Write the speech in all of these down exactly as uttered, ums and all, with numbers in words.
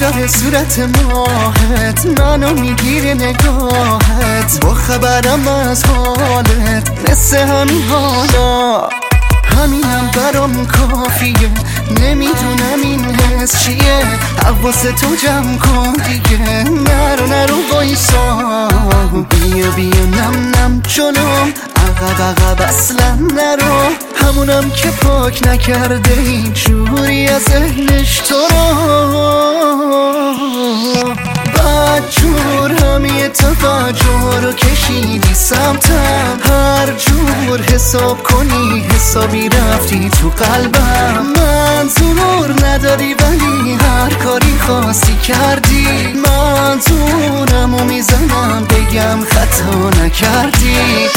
داره صورت ماهت، منو میگیره نگاهت، با خبرم از حالت مثل همین حالا. همینم برام کافیه، نمیدونم این حس چیه، حواس تو جمع کن دیگه، نرو نرو وایسا، بیا بیا نم نم جلوم، عقب عقب اصلا نرو، همونم که پاک نکرده این جوری از ذهنش تو رو، بدجور همه توجه رو کشیدی سمتم، هر جور حساب کنی حسابی رفتی تو قلبم، منظور نداری ولی هر کاری خواستی کردی، منظورم رو میزنم بگم خطا نکردی.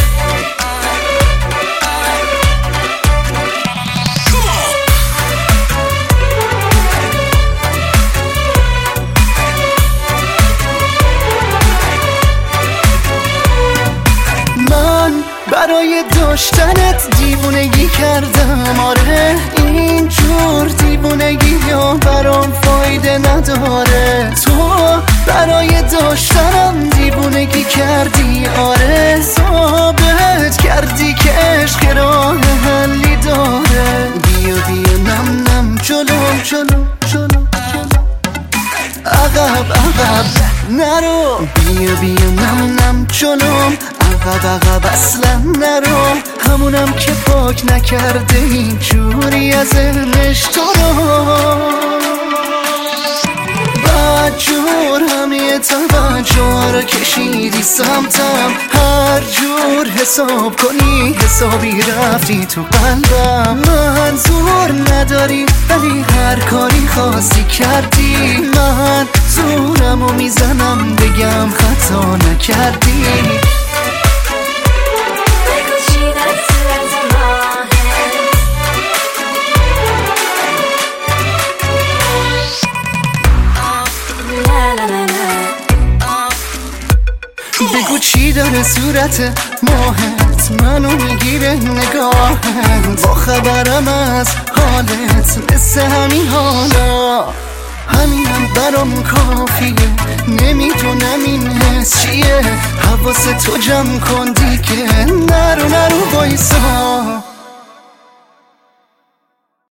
برای داشتنت دیوونگی کردم، آره اینجور دیوونگی یا برام فایده نداره، تو برای داشتنم دیوونگی کردی، آره ثابت کردی که عشق راه حلی داره، بیا بیا نم نم جلو جلو جلو عقب عقب نرو، بیا بیا نم نم جلوم، عقب عقب اصلا نرو، همونم که پاک نکرده این جوری از ذهنش تو رو، بدجور همه توجه رو کشیدی سمتم، هر جور حساب کنی حسابی رفتی تو قلبم، منظور نداری ولی هر کاری خواستی کردی، من زورم رو میزنم بگم خطا نکردی. بگو چی داره صورت ماهت، منو میگیره نگاهت، با خبرم از حالت مثل همین حالا، همینم برام کافیه، نمیدونم این حس چیه، حواس تو جمع کن دیگه، نرو نرو وایسا.